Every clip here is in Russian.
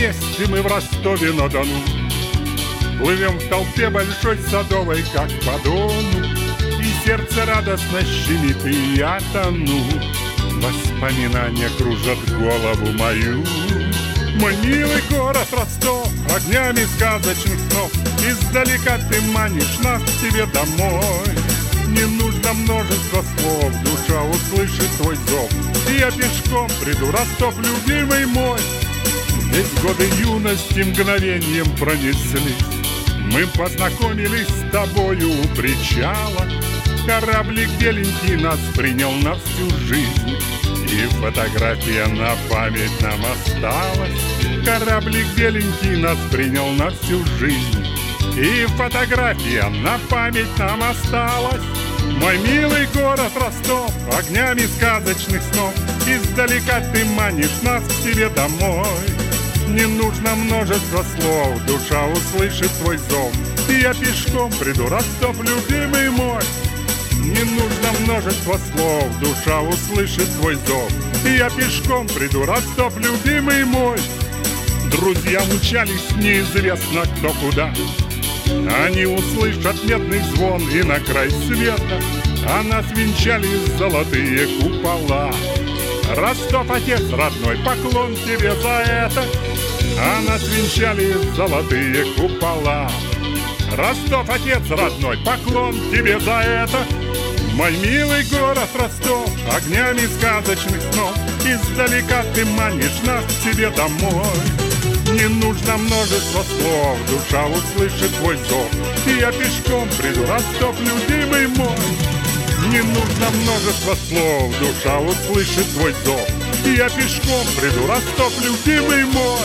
вместе мы в Ростове-на-Дону. Плывем в толпе большой садовой, как по Дону, и сердце радостно щемит, и я тону. Воспоминания кружат голову мою. Мой милый город Ростов, огнями сказочных снов, издалека ты манишь нас к себе домой. Не нужно множество слов, душа услышит твой зов, и я пешком приду, Ростов, любимый мой. Здесь годы юности мгновением пронеслись. Мы познакомились с тобою у причала. Кораблик беленький нас принял на всю жизнь, и фотография на память нам осталась. Кораблик беленький нас принял на всю жизнь, и фотография на память нам осталась. Мой милый город Ростов, огнями сказочных снов, издалека ты манишь нас к себе домой. Не нужно множество слов, душа услышит твой зов, и я пешком приду, Ростов, любимый мой. Не нужно множество слов, душа услышит твой зов, и я пешком приду, Ростов, любимый мой. Друзья мчались неизвестно кто куда. Они услышат медный звон и на край света, а нас венчали золотые купола. Ростов, отец родной, поклон тебе за это, а нас венчали золотые купола. Ростов, отец родной, поклон тебе за это. Мой милый город Ростов, огнями сказочных снов, издалека ты манишь нас к себе домой. Не нужно множество слов, душа услышит твой зов, и я пешком приду, Ростов, любимый мой. Не нужно множество слов, душа услышит твой зов, и я пешком приду, Ростов, любимый мой.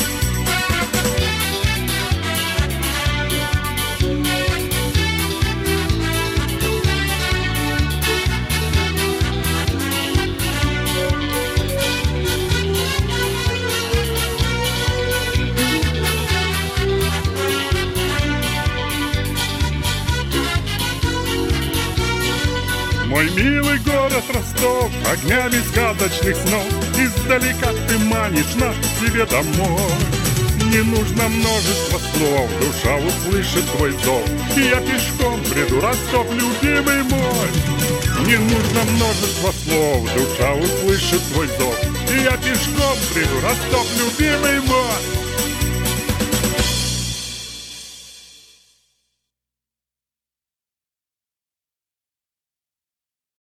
Мой милый город Ростов, огнями сказочных снов, издалека ты манишь нас к себе домой. Не нужно множество слов, душа услышит твой зов, и я пешком приду, Ростов, любимый мой. Не нужно множество слов, душа услышит твой зов, и я пешком приду, Ростов, любимый мой.